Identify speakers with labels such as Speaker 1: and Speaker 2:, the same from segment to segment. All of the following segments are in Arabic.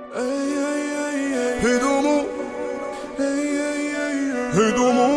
Speaker 1: هدومو هدومو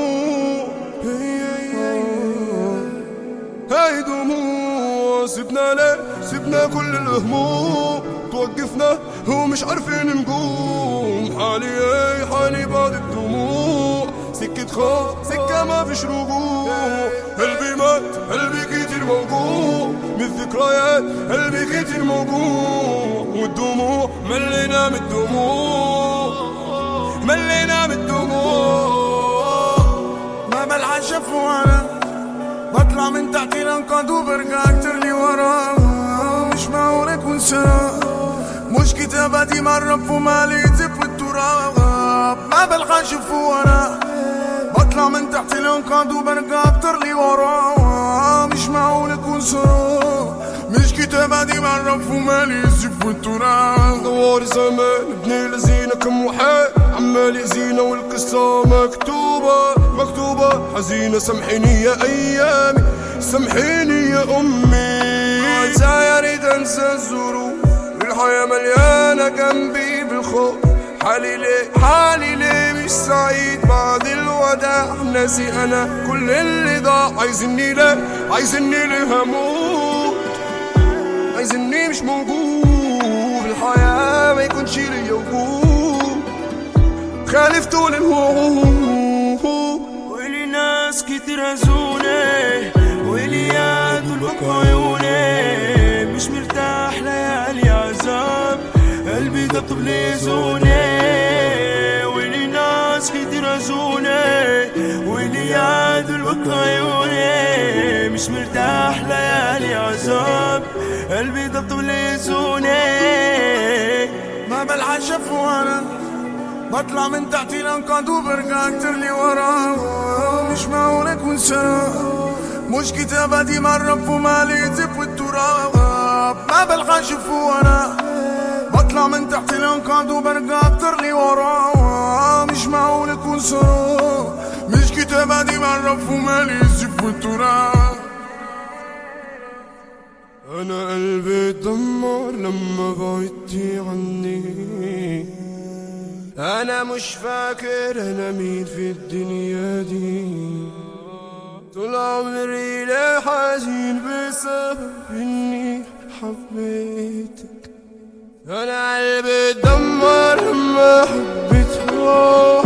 Speaker 1: هدومو سبنا ليه سبنا كل الهموم توقفنا ومش عارفين نقوم حالي بعد الدموع سكة خوف سكة ما فيش رجوع قلبي مات قلبي كتير موجوع من الذكريات قلبي كتير موجوع والدموع ملينا من الدموع ملينا من الدموع
Speaker 2: ما بلعب وانا بطلع من تحت الانقاض وبرجع اكتر لي ورا مش معقول اكون سوا مش كتاباتي مرة ومالي زف والتراب ما بلقى اشوف وانا بطلع من تحت الانقاض وبرجع اكتر لي ورا مش معقول اكون سوا مش كتاباتي مرة ومالي زف والتراب
Speaker 1: دوار زمان ابن لذينة كم وحال عمال يأذينا والقصة مكتوبة حزينة سامحيني يا أيامي سامحيني يا أمي
Speaker 2: عايزة اريد انسى الظروف الحياة مليانة جنبي بالخوف حالي ليه مش سعيد بعد الوداع ناسي انا كل اللي ضاع
Speaker 1: عايزني ليه هموت عايزني مش موجود الحياة ما يكونش ليا وجود خالف طول الوعود
Speaker 2: ولي ناس كتير هزوني ولي يادوا البكا عيوني مش مرتاح ليالي عذاب قلبي دبطب ليزوني ولي ناس كتير هزوني ولي يادوا البكا عيوني مش مرتاح ليالي عذاب قلبي دبطب ليزوني ما بلعب وانا بطلع من تحت الانقاض وبرجع اكتر لي ورا مش معقول اكون سوا مش كتاباتي مرة ومالي زف والتراب ما بلقى اشوف وانا بطلع من تحت الانقاض وبرجع اكتر لي ورا مش معقول اكون سوا مش كتاباتي مرة ومالي زف والتراب
Speaker 1: انا قلبي اتدمر لما بعدتي عني انا مش فاكر انا مين في الدنيا دي طول عمري ليه حزين بسبب اني حبيتك انا قلبي اتدمر لما حبيتها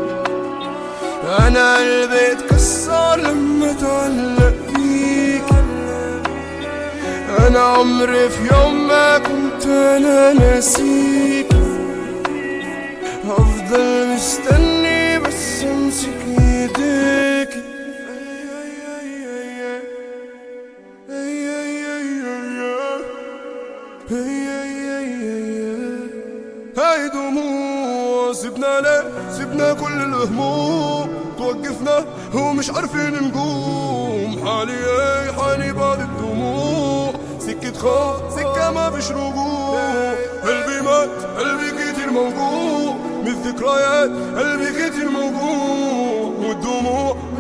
Speaker 1: انا قلبي اتكسر لما اتعلق بيك انا عمري في يوم ما كنت انا ناسيك هفضل مستني بس امسك ايديك هاي دموع سبنا كل الهموم توقفنا ومش عارفين نقوم حالي بعد الدموع سكة خوف سكة ما فيش رجوع قلبي مات قلبي كتير موجوع من الذكريات قلبي كتير موجوع والدموع